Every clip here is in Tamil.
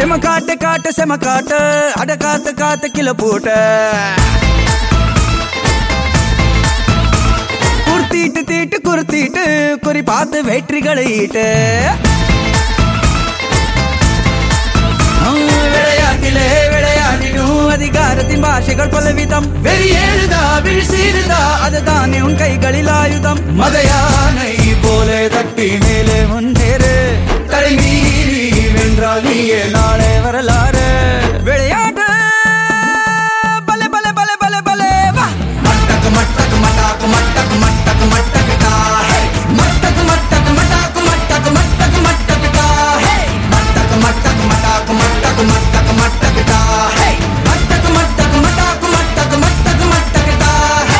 செம காட்டு காட்டு செம காட்டு அட காத்து காத்து கில போட்ட குர்த்திட்டு தீட்டு குர்த்திட்டு குறி பார்த்து வெற்றிகளை ஈட்டு விளையாட்டிலே விளையாடிடும் அதிகாரத்தின் பாஷைகள் பலவிதம் வெளியேறுதா விழிசீருதா அதுதானே உன் கைகளில் ஆயுதம் மதையானை போல தட்டி மேலே முன்னேறு தலைமீறி வென்றால் நீயே நாளே வரலாறு விளையாட்டு பல பல பல பல பல வா மட்டக்கு மட்டக்கு மட்டாக்கு மட்டக்கு மட்டக்கு மட்டக்கு டா மட்டக்கு மட்டக்கு மட்டாக்கு மட்டக்கு மட்டக்கு மட்டக்கு டா மட்டக்கு மட்டக்கு மட்டாக்கு மட்டக்கு மட்டக்கு மட்டக்கு டா மட்டக்கு மட்டக்கு மட்டாக்கு மட்டக்கு மட்டக்கு மட்டக்கு டா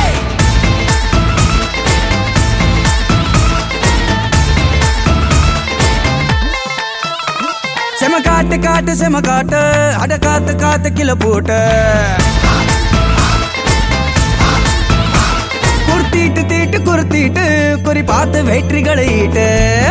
செம காட்டு காட்டு செம காட்டு அட காத்து காத்து கில போட்ட குர்த்திட்டு தீட்டு குர்த்திட்டு குறி பார்த்து வெற்றிகளை ஈட்டு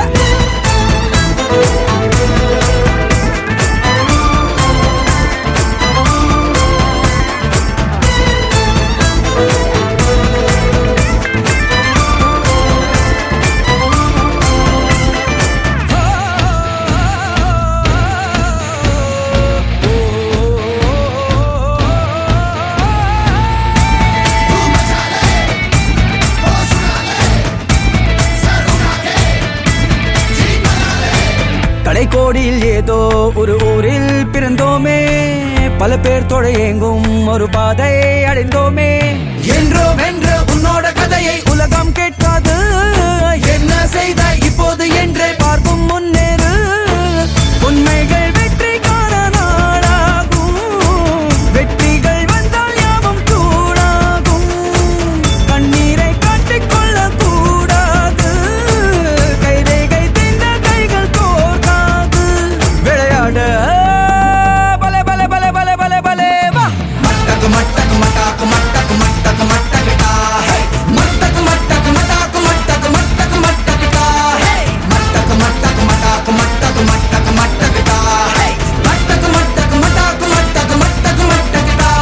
கடைக்கோடியில் ஏதோ ஒரு ஊரில் பிறந்தோமே பல பேர் தொழையெங்கும் ஒரு பாதை அடைந்தோமே என்றோ வென்ற உன்னோட கதையை உலகம் கேட்காது என்ன செய்தாய் இப்போது என்றே பார்க்கும் முன்னேறு உண்மைகள் வெற்றிக்கான நாளாகும் வெற்றிகள் வந்தால் யாவும் கூடாகும் கண்ணீரை காட்டிக்கொள்ள கூடாது கைரேகை திந்த கைகள் கோர்க்காது விளையாட பல பல பல பல பல பல வா மட்டக்கு மட்டக்கு மட்டாக்கு மட்டக்கு மட்டக்கு மட்டக்கு டா மட்டக்கு மட்டக்கு மட்டாக்கு மட்டக்கு மட்டக்கு மட்டக்கு டா மட்டக்கு மட்டக்கு மட்டாக்கு மட்டக்கு மட்டக்கு மட்டக்கு டா மட்டக்கு மட்டக்கு மட்டாக்கு மட்டக்கு மட்டக்கு மட்டக்கு டா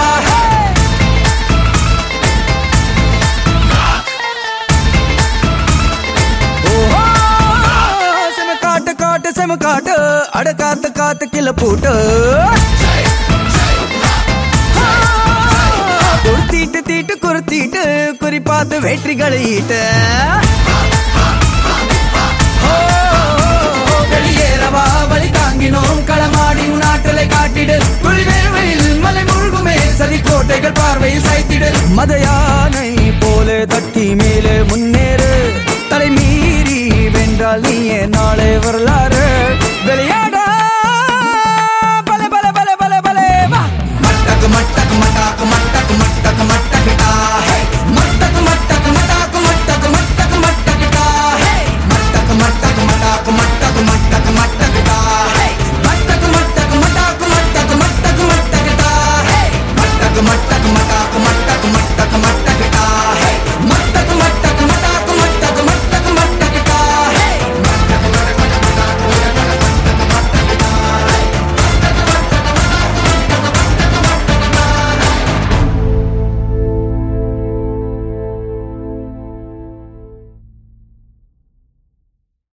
ஓஹோ செம காட்டு காட்டு செம காட்டு அட காத்து காத்து கில போட்டு குர்த்திட்டு தீட்டு குர்த்திட்டு குறி பார்த்து வெற்றிகளை ஈட்டு வெளியேறவா வழி தாங்கினோம் களமாடி உன் ஆற்றலை காட்டிடு குளிர்வேளையில் மலை முழுகுமே சதி கோட்டைகள் பார்வையில் சாய்த்திடு மதையானை போல தட்டி மேலே முன்னேறு தலைமீறி வென்றால் நீயே நாளே வரலாறு